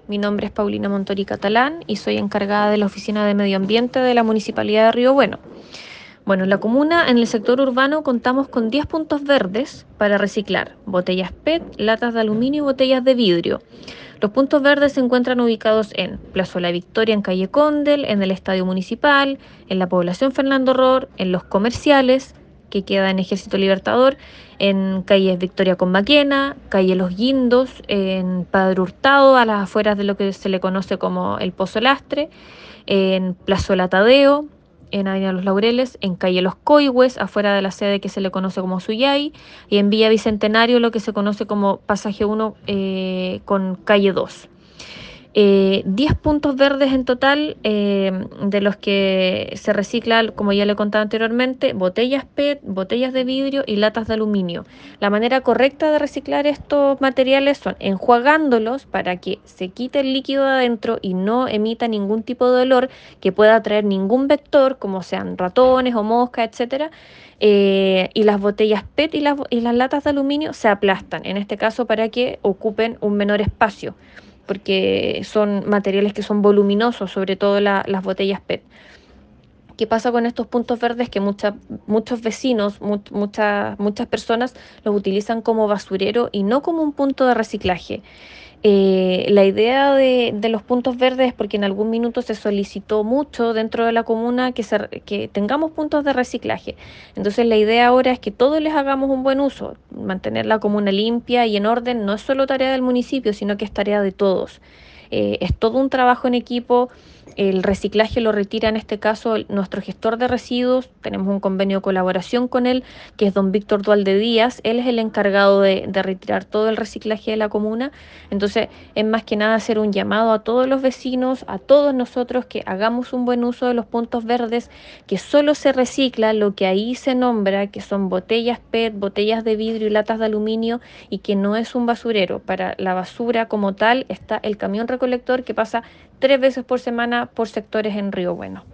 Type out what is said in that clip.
Mi nombre es Paulina Montori Catalán y soy encargada de la Oficina de Medio Ambiente de la Municipalidad de Río Bueno. Bueno, en la comuna, en el sector urbano, contamos con 10 puntos verdes para reciclar botellas PET, latas de aluminio y botellas de vidrio. Los puntos verdes se encuentran ubicados en Plaza La Victoria, en calle Condel, en el Estadio Municipal, en la población Fernando Ror, en los comerciales, que queda en Ejército Libertador, en calle Victoria con Maquena, calle Los Guindos, en Padre Hurtado, a las afueras de lo que se le conoce como el Pozo Lastre, en Plazuela Tadeo, en Avenida Los Laureles, en calle Los Coihues, afuera de la sede que se le conoce como Suyay, y en Villa Bicentenario, lo que se conoce como Pasaje 1 con calle 2. 10 puntos verdes en total, de los que se reciclan, como ya le contaba anteriormente, botellas PET, botellas de vidrio y latas de aluminio. La manera correcta de reciclar estos materiales son enjuagándolos para que se quite el líquido de adentro y no emita ningún tipo de olor que pueda traer ningún vector, como sean ratones o moscas, etcétera. Y las botellas PET y las latas de aluminio se aplastan, en este caso para que ocupen un menor espacio porque son materiales que son voluminosos, sobre todo las botellas PET. ¿Qué pasa con estos puntos verdes? Que muchos vecinos, muchas personas los utilizan como basurero y no como un punto de reciclaje. La idea de los puntos verdes es porque en algún minuto se solicitó mucho dentro de la comuna que tengamos puntos de reciclaje. Entonces la idea ahora es que todos les hagamos un buen uso. Mantener la comuna limpia y en orden no es solo tarea del municipio, sino que es tarea de todos. Es todo un trabajo en equipo. El reciclaje lo retira en este caso nuestro gestor de residuos. Tenemos un convenio de colaboración con él, que es don Víctor Dualde Díaz. Él es el encargado de retirar todo el reciclaje de la comuna. Entonces, es más que nada hacer un llamado a todos los vecinos, a todos nosotros, que hagamos un buen uso de los puntos verdes, que solo se recicla lo que ahí se nombra, que son botellas PET, botellas de vidrio y latas de aluminio, y que no es un basurero. Para la basura como tal está el camión recolector que pasa 3 veces por semana por sectores en Río Bueno.